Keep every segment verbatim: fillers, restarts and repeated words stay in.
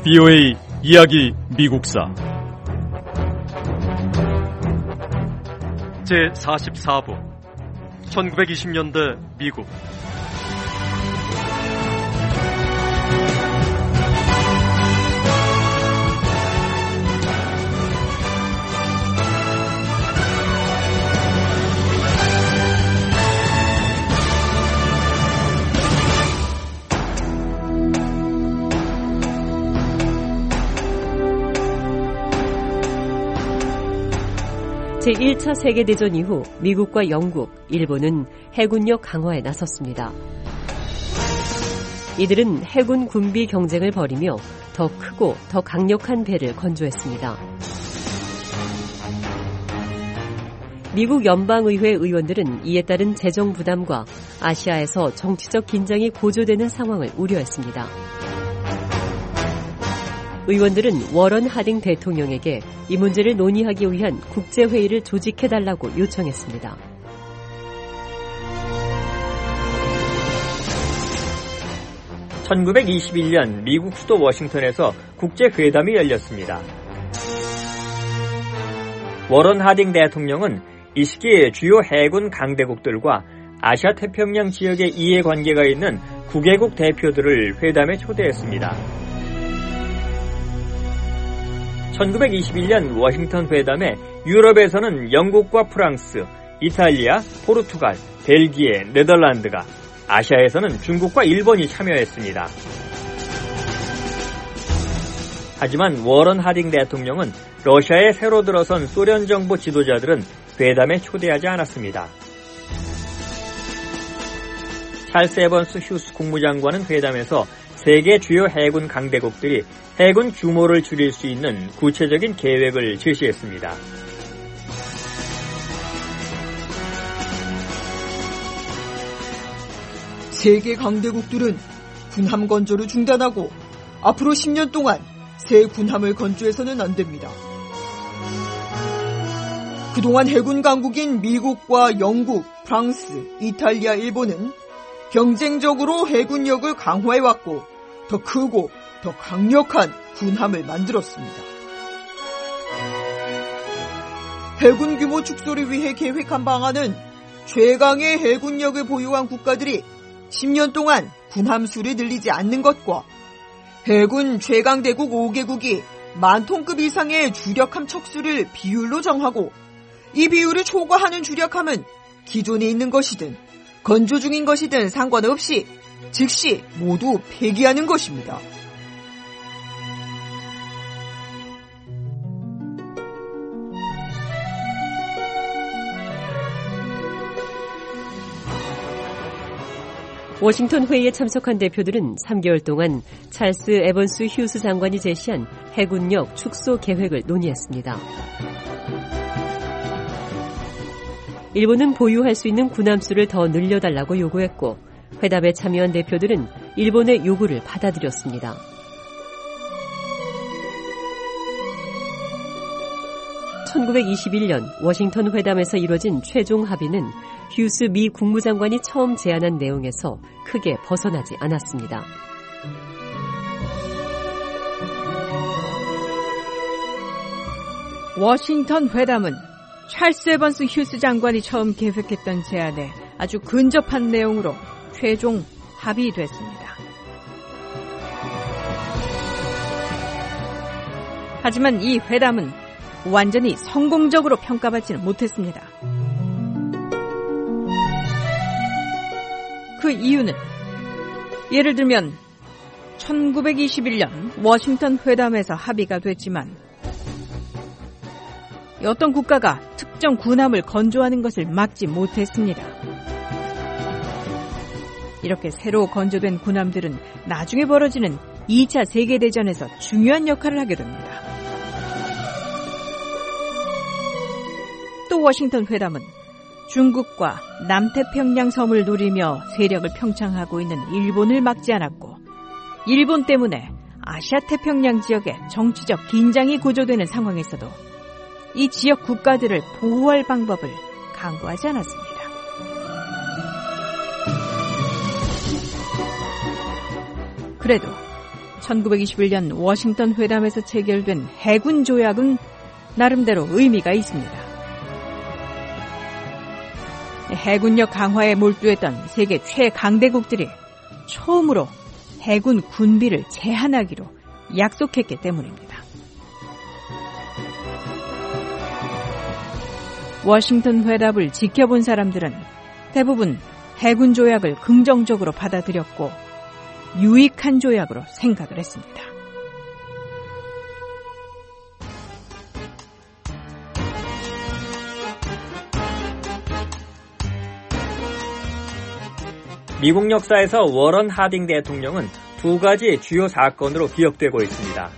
비오에이 이야기 미국사 제사십사 부 천구백이십 년대 미국. 제일 차 세계대전 이후 미국과 영국, 일본은 해군력 강화에 나섰습니다. 이들은 해군 군비 경쟁을 벌이며 더 크고 더 강력한 배를 건조했습니다. 미국 연방의회 의원들은 이에 따른 재정 부담과 아시아에서 정치적 긴장이 고조되는 상황을 우려했습니다. 의원들은 워런 하딩 대통령에게 이 문제를 논의하기 위한 국제회의를 조직해달라고 요청했습니다. 천구백이십일 년 미국 수도 워싱턴에서 국제회담이 열렸습니다. 워런 하딩 대통령은 이 시기에 주요 해군 강대국들과 아시아 태평양 지역의 이해관계가 있는 구 개국 대표들을 회담에 초대했습니다. 천구백이십일 년 워싱턴 회담에 유럽에서는 영국과 프랑스, 이탈리아, 포르투갈, 벨기에, 네덜란드가, 아시아에서는 중국과 일본이 참여했습니다. 하지만 워런 하딩 대통령은 러시아에 새로 들어선 소련 정부 지도자들은 회담에 초대하지 않았습니다. 찰스 에번스 휴스 국무장관은 회담에서 세계 주요 해군 강대국들이 해군 규모를 줄일 수 있는 구체적인 계획을 제시했습니다. 세계 강대국들은 군함 건조를 중단하고 앞으로 십 년 동안 새 군함을 건조해서는 안 됩니다. 그동안 해군 강국인 미국과 영국, 프랑스, 이탈리아, 일본은 경쟁적으로 해군력을 강화해왔고 더 크고 더 강력한 군함을 만들었습니다. 해군 규모 축소를 위해 계획한 방안은 최강의 해군력을 보유한 국가들이 십 년 동안 군함 수를 늘리지 않는 것과 해군 최강대국 오 개국이 만 톤급 이상의 주력함 척수를 비율로 정하고 이 비율을 초과하는 주력함은 기존에 있는 것이든 건조 중인 것이든 상관없이 즉시 모두 폐기하는 것입니다. 워싱턴 회의에 참석한 대표들은 삼 개월 동안 찰스 에번스 휴스 장관이 제시한 해군력 축소 계획을 논의했습니다. 일본은 보유할 수 있는 군함 수를 더 늘려달라고 요구했고 회담에 참여한 대표들은 일본의 요구를 받아들였습니다. 천구백이십일 년 워싱턴 회담에서 이뤄진 최종 합의는 휴스 미 국무장관이 처음 제안한 내용에서 크게 벗어나지 않았습니다. 워싱턴 회담은 찰스 에번스 휴스 장관이 처음 계획했던 제안에 아주 근접한 내용으로 최종 합의됐습니다. 하지만 이 회담은 완전히 성공적으로 평가받지는 못했습니다. 그 이유는 예를 들면 천구백이십일 년 워싱턴 회담에서 합의가 됐지만 어떤 국가가 특정 군함을 건조하는 것을 막지 못했습니다. 이렇게 새로 건조된 군함들은 나중에 벌어지는 이 차 세계대전에서 중요한 역할을 하게 됩니다. 또 워싱턴 회담은 중국과 남태평양 섬을 노리며 세력을 평창하고 있는 일본을 막지 않았고 일본 때문에 아시아 태평양 지역에 정치적 긴장이 고조되는 상황에서도 이 지역 국가들을 보호할 방법을 강구하지 않았습니다. 그래도 천구백이십일 년 워싱턴 회담에서 체결된 해군 조약은 나름대로 의미가 있습니다. 해군력 강화에 몰두했던 세계 최강대국들이 처음으로 해군 군비를 제한하기로 약속했기 때문입니다. 워싱턴 회담을 지켜본 사람들은 대부분 해군 조약을 긍정적으로 받아들였고 유익한 조약으로 생각을 했습니다. 미국 역사에서 워런 하딩 대통령은 두 가지 주요 사건으로 기억되고 있습니다.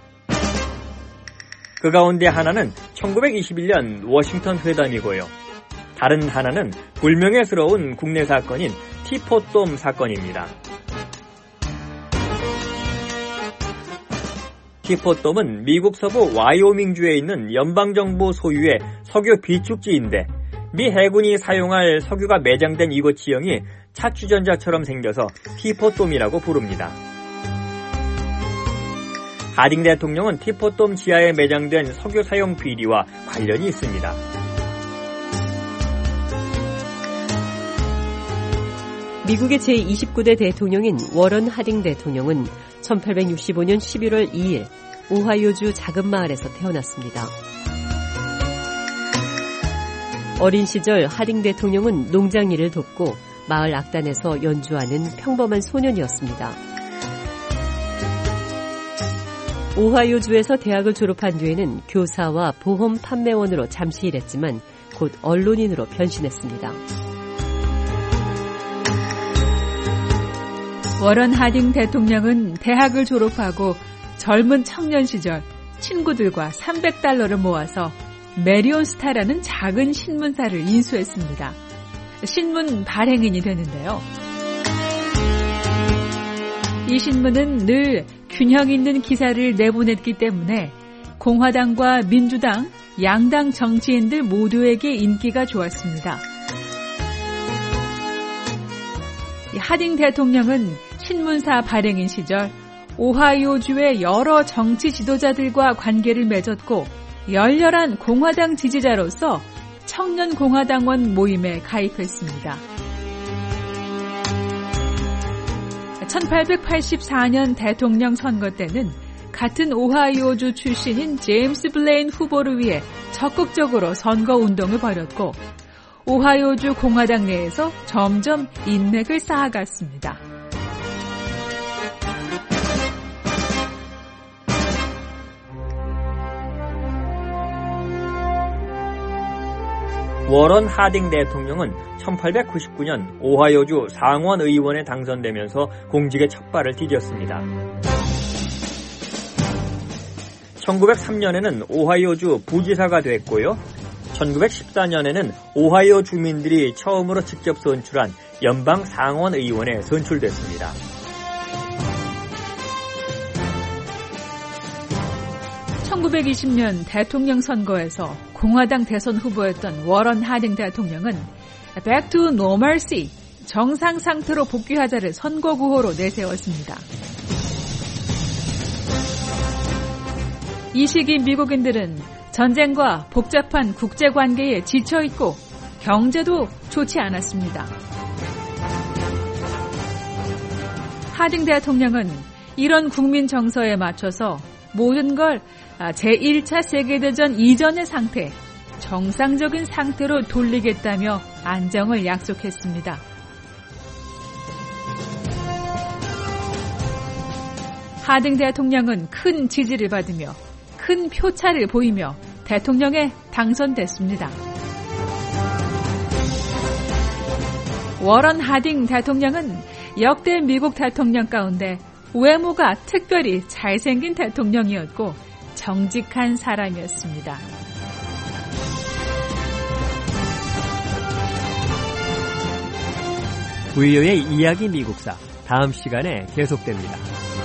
그 가운데 하나는 천구백이십일 년 워싱턴 회담이고요. 다른 하나는 불명예스러운 국내 사건인 티포돔 사건입니다. 티포돔은 미국 서부 와이오밍주에 있는 연방정부 소유의 석유 비축지인데 미 해군이 사용할 석유가 매장된 이곳 지형이 차추전자처럼 생겨서 티포돔이라고 부릅니다. 하딩 대통령은 티포돔 지하에 매장된 석유 사용 비리와 관련이 있습니다. 미국의 제이십구 대 대통령인 워런 하딩 대통령은 천팔백육십오 년 십일월 이일 오하이오주 작은 마을에서 태어났습니다. 어린 시절 하딩 대통령은 농장 일을 돕고 마을 악단에서 연주하는 평범한 소년이었습니다. 오하이오주에서 대학을 졸업한 뒤에는 교사와 보험 판매원으로 잠시 일했지만 곧 언론인으로 변신했습니다. 워런 하딩 대통령은 대학을 졸업하고 젊은 청년 시절 친구들과 삼백 달러를 모아서 메리온 스타라는 작은 신문사를 인수했습니다. 신문 발행인이 되는데요. 이 신문은 늘 균형 있는 기사를 내보냈기 때문에 공화당과 민주당, 양당 정치인들 모두에게 인기가 좋았습니다. 하딩 대통령은 신문사 발행인 시절 오하이오주의 여러 정치 지도자들과 관계를 맺었고 열렬한 공화당 지지자로서 청년공화당원 모임에 가입했습니다. 천팔백팔십사 년 대통령 선거 때는 같은 오하이오주 출신인 제임스 블레인 후보를 위해 적극적으로 선거운동을 벌였고 오하이오주 공화당 내에서 점점 인맥을 쌓아갔습니다. 워런 하딩 대통령은 천팔백구십구 년 오하이오주 상원 의원에 당선되면서 공직에 첫 발을 디뎠습니다. 천구백삼 년에는 오하이오주 부지사가 됐고요. 천구백십사 년에는 오하이오 주민들이 처음으로 직접 선출한 연방 상원 의원에 선출됐습니다. 천구백이십 년 대통령 선거에서 공화당 대선 후보였던 워런 하딩 대통령은 Back to Normalcy, 정상 상태로 복귀하자를 선거 구호로 내세웠습니다. 이 시기 미국인들은 전쟁과 복잡한 국제관계에 지쳐있고 경제도 좋지 않았습니다. 하딩 대통령은 이런 국민 정서에 맞춰서 모든 걸 제일 차 세계대전 이전의 상태, 정상적인 상태로 돌리겠다며 안정을 약속했습니다. 하딩 대통령은 큰 지지를 받으며 큰 표차를 보이며 대통령에 당선됐습니다. 워런 하딩 대통령은 역대 미국 대통령 가운데 외모가 특별히 잘생긴 대통령이었고 정직한 사람이었습니다. 부유의 이야기 미국사 다음 시간에 계속됩니다.